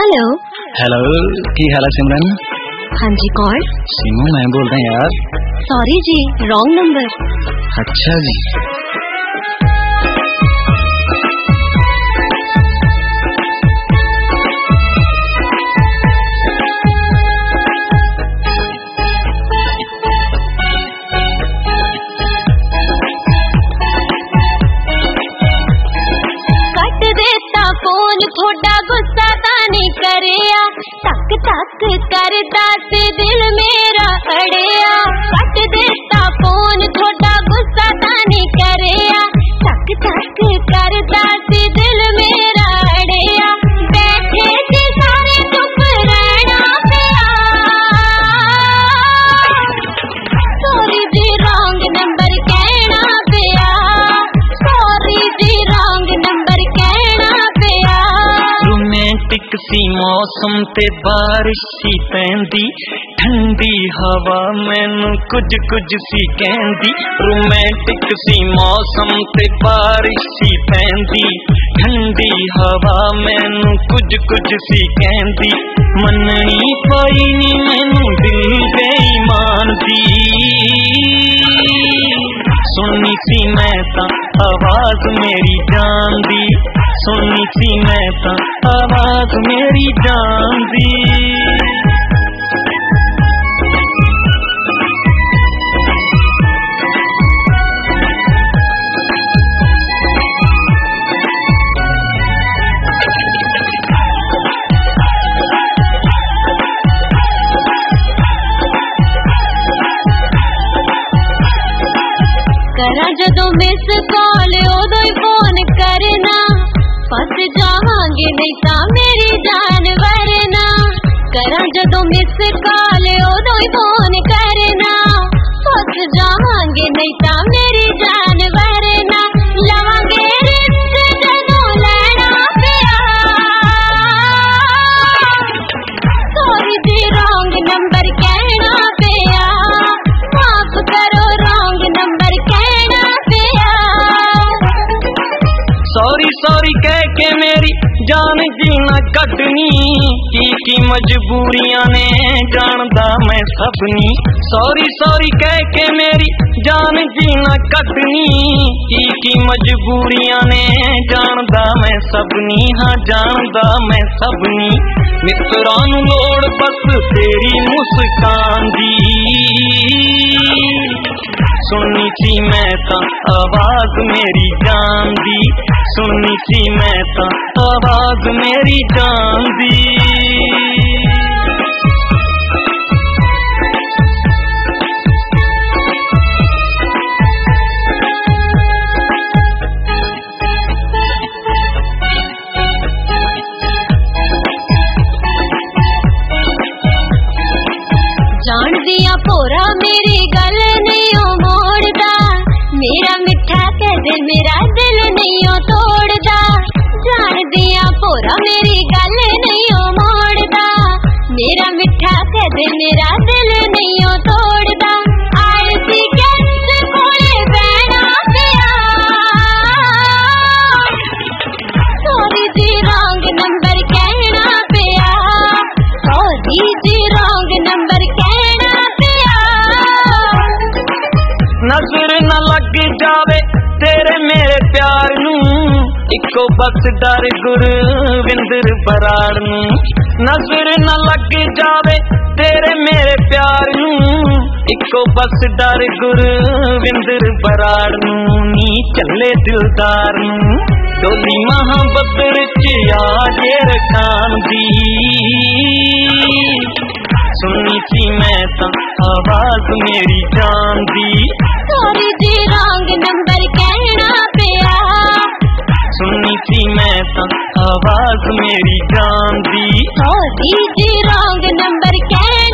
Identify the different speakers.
Speaker 1: Hello
Speaker 2: hello की हाल है सिमरन?
Speaker 1: हाँ जी, कौन?
Speaker 2: सिमू मैं बोल रहा यार।
Speaker 1: सॉरी जी, रॉन्ग नंबर।
Speaker 2: अच्छा जी।
Speaker 1: कट देता फोन थोड़ा गुस्सा तानी करिया, तक तक करता से दिल मेरा अड़िया। कट देता फोन थोड़ा गुस्सा तानी करिया, तक तक करता से दिल मेरा अड़िया। बैठे थे सारे चुप रहना पिया, सॉरी जी रॉन्ग नंबर कहना पिया, सॉरी जी रॉन्ग नंबर कहना पिया।
Speaker 2: रोमांटिक सी मौसम ते बारिश सी पैंदी, ठंडी हवा मैनू कुछ कुछ सी कहंदी। रोमांटिक सी मौसम ते बारिश सी पैंदी, ठंडी हवा मैनू कुछ कुछ सी कहंदी। मननी पाई नी मैनू दिल बेईमान दी, सुननी सी मैं तां आवाज मेरी जान दी, सुननी सी मैं तां आवाज मेरी जान दी।
Speaker 1: करा जदों मिस कॉल उदों ही फोन करना, फस जावांगे नहीं ता मेरी जान वरना। करा जदों मिस कॉल उदों ही फोन करना, फस जावांगे नहीं ता मेरी जान वरना। लवांगे रिश्ते जदों लैना पिया, सॉरी जी रॉन्ग नंबर कहना पिया, माफ करो रॉन्ग नंबर कहना पिया।
Speaker 2: सॉरी सॉरी कह के मेरी जान जीना कटनी, की मजबूरियां ने जानदा मैं सबनी। सॉरी सॉरी कह के मेरी जान जीना कटनी, की मजबूरियां ने जानदा मैं सबनी। हाँ जानदा मैं सबनी। मित्रां नूं लोड़ बस तेरी मुस्कान दी, सुननी सी मैं तां आवाज मेरी जान दी, सुननी सी मैं तां आवाज मेरी जान दी।
Speaker 1: जान दिया पोरा मेरी गल नहीं ओ मोड़दा, मेरा मिठा कहदे मेरा दिल नहीं ओ तोड़दा। जान दिया पोरा मेरी गल नहीं ओ मोड़दा, मेरा मिठा कहदे मेरा दिल नहीं ओ तोड़दा। आए सी गेस्ट कोले बैना पिया, सॉरी जी रॉन्ग नंबर कहना पिया, सॉरी जी रॉन्ग नंबर कहना पिया।
Speaker 2: नजर न लग जावे तेरे मेरे प्यार नूं, इको बस डर गुरविंदर बराड़ नूं। नजर न लग जावे तेरे मेरे प्यार नूं, इको बस डर गुरविंदर बराड़ नूं। नी चले दिलदार नूं डोली महाबत च आजे रखान दी, सुननी सी मैं तां आवाज मेरी जान दी।
Speaker 1: सॉरी जी रॉन्ग नंबर कहना पिया,
Speaker 2: सुननी सी मैं तां आवाज मेरी जान दी।
Speaker 1: सॉरी जी रॉन्ग नंबर कहना